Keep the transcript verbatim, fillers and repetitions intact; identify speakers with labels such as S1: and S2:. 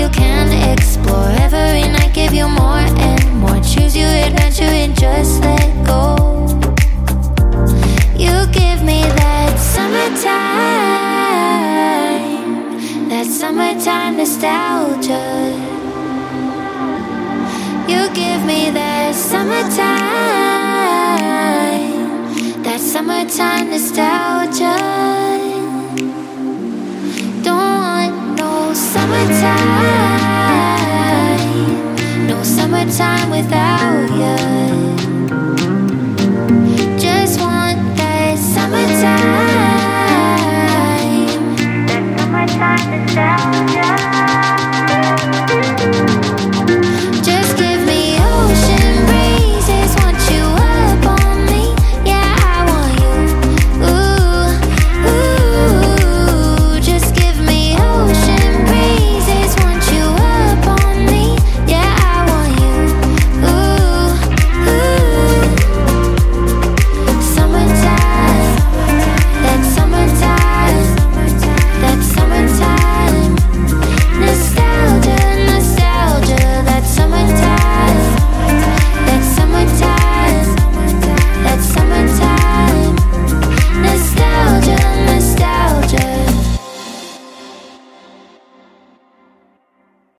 S1: you can explore. Every night give you more and more. Choose your adventure and just let go. You give me that summertime, that summertime nostalgia. You give me that summertime, that summertime nostalgia. Don't want no summertime, no summertime without you. Just want that summertime, that summertime nostalgia.